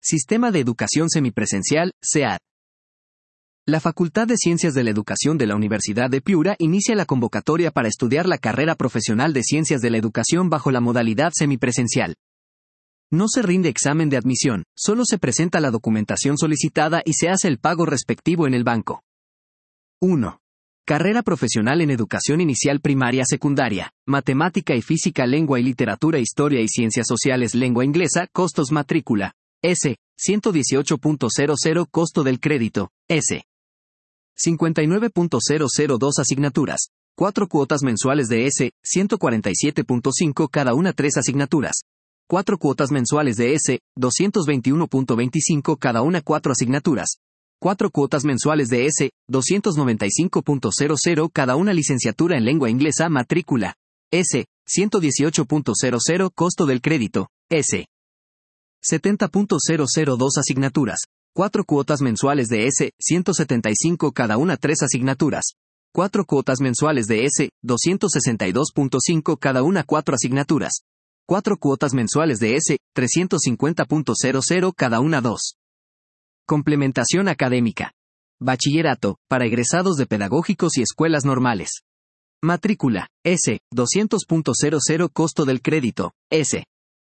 Sistema de Educación Semipresencial, SEAD. La Facultad de Ciencias de la Educación de la Universidad de Piura inicia la convocatoria para estudiar la carrera profesional de Ciencias de la Educación bajo la modalidad semipresencial. No se rinde examen de admisión, solo se presenta la documentación solicitada y se hace el pago respectivo en el banco. 1. Carrera profesional en Educación Inicial Primaria Secundaria, Matemática y Física, Lengua y Literatura, Historia y Ciencias Sociales, Lengua Inglesa, costos matrícula, S. 118.00 costo del crédito, S. 59.002 asignaturas, 4 cuotas mensuales de S. 147.5 cada una, 3 asignaturas. 4 cuotas mensuales de S. 221.25 cada una, 4 asignaturas. 4 cuotas mensuales de S. 295.00 cada una, licenciatura en lengua inglesa, matrícula, S. 118.00 costo del crédito, S. 70.002 asignaturas. 4 cuotas mensuales de S. 175 cada una, 3 asignaturas. 4 cuotas mensuales de S. 262.5 cada una, 4 asignaturas. 4 cuotas mensuales de S. 350.00 cada una, 2. Complementación académica. Bachillerato, para egresados de pedagógicos y escuelas normales. Matrícula, S. 200.00 costo del crédito, S.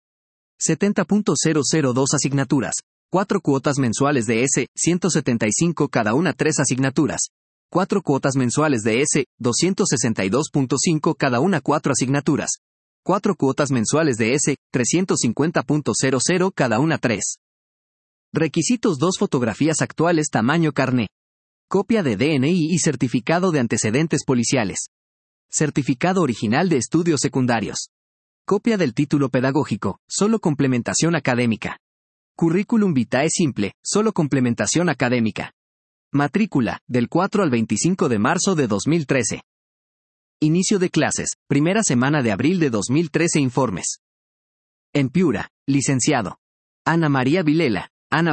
70.002 asignaturas. 4 cuotas mensuales de S. 175 cada una, 3 asignaturas. 4 cuotas mensuales de S. 262.5 cada una, 4 asignaturas. 4 cuotas mensuales de S. 350.00 cada una, 3. Requisitos: 2 fotografías actuales tamaño carné. Copia de DNI y certificado de antecedentes policiales. Certificado original de estudios secundarios. Copia del título pedagógico, solo complementación académica. Currículum vitae simple, solo complementación académica. Matrícula, del 4 al 25 de marzo de 2013. Inicio de clases, primera semana de abril de 2013. Informes. En Piura, licenciado Ana María Vilela,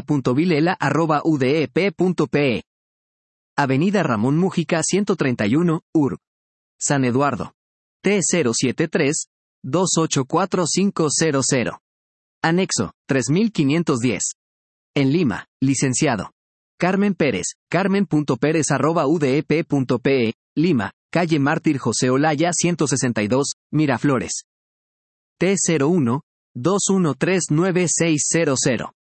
ana.vilela@udep.pe. Avenida Ramón Mújica 131, Urb. San Eduardo. T073-284500. Anexo, 3510. En Lima, licenciado Carmen Pérez, carmen.perez@udep.pe, Lima, calle Mártir José Olaya 162, Miraflores. T01-2139-600.